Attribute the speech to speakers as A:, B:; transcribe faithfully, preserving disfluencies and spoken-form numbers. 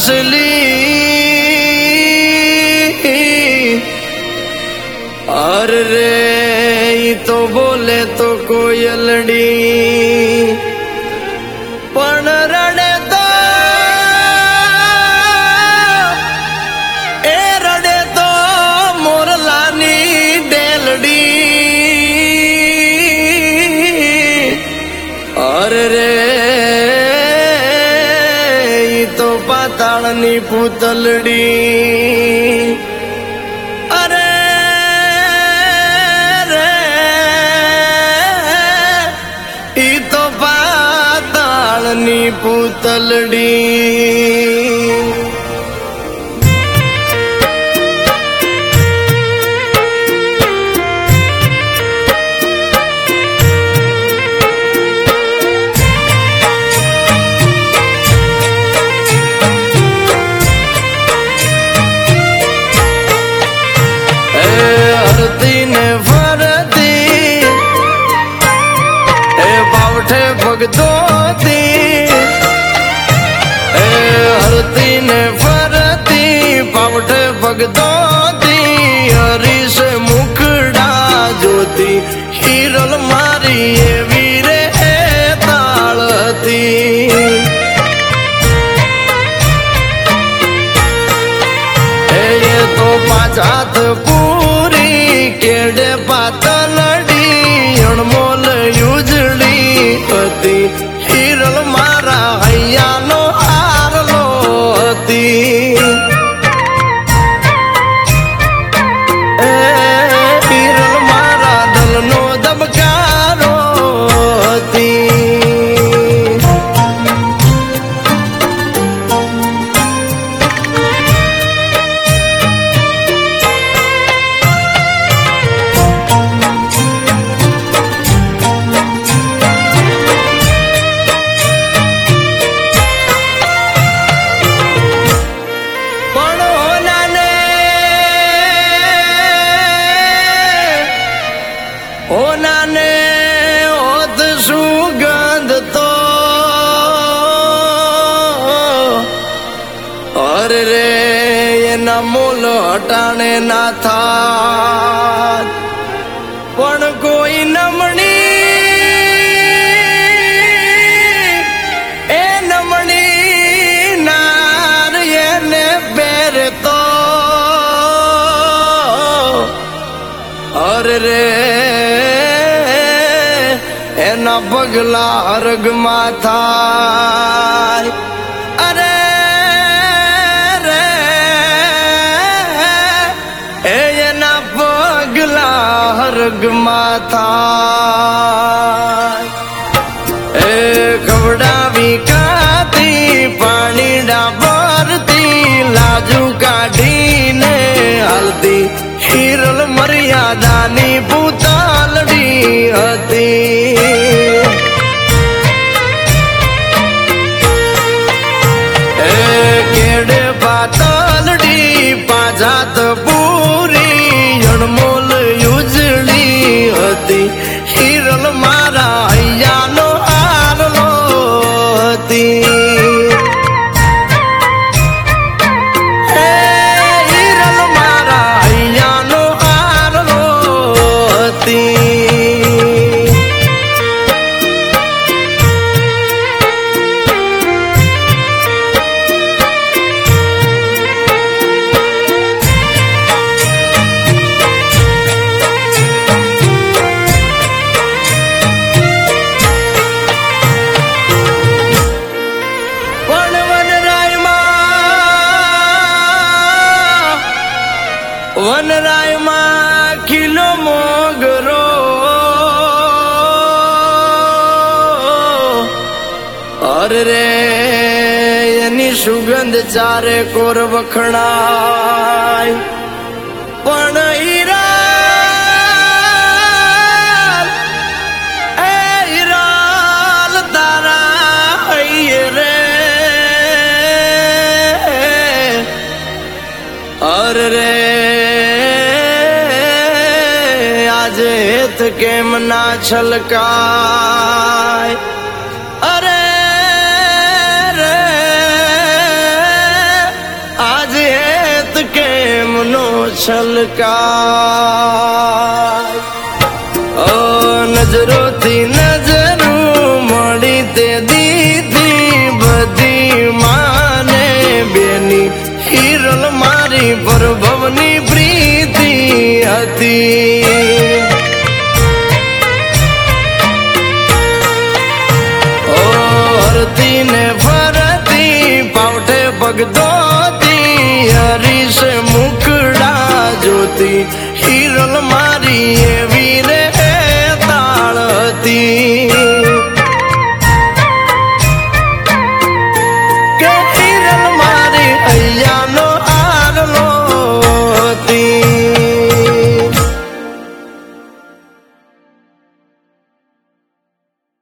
A: हंसली और रे तो बोले तो कोयलड़ी पण रड़े तो ए रड़े तो मोरलानी डेलड़ी और रे तो पाताळनी पूतलड़ी अरे रे ई तो पाताळनी पूतलड़ी भगदोती हरती ने फरती पावठ भगदोती हरी से मुखड़ा ज्योति हिरल मारी ये वीरे तालती ये तो पाचात पूरी केड़े पातलड़ी अणमोल युजड़ी हिरल मारा हैया नो आरलो हती हिरल मारा दल नो दबकारो हती मोल हटाने ना था पण कोई नमणी ए नमणी नार ये ने पैर तो और रे एना पगला अर्ग माथा अरे हरग माथा ए कवड़ावी काती पानी डाबरती लाजू काढ़ी ने हल्दी हिरल मर्यादानी पूतालड़ी हती ए केड़े पातालड़ी पाजात पूरी अणमोल युजड़ी हती हिरल मारा हैया नो आरलो हती हिरल मारा हैया नो आरलो हती वनराय मां किलो मोगरो और रे एनी सुगंध चारे कोर वखणाय पण हीराल ए हीराल तारा रे और रे हेत केम ना छलकाय अरे रे છલકાય. ઓ નજરોથી નજરું મળી તે દીધી બધી માને બેની હિરલ મારી પરભવની પ્રીતિ હતી. ઓ હરતી ને ફરતી પાવઠે પગ દો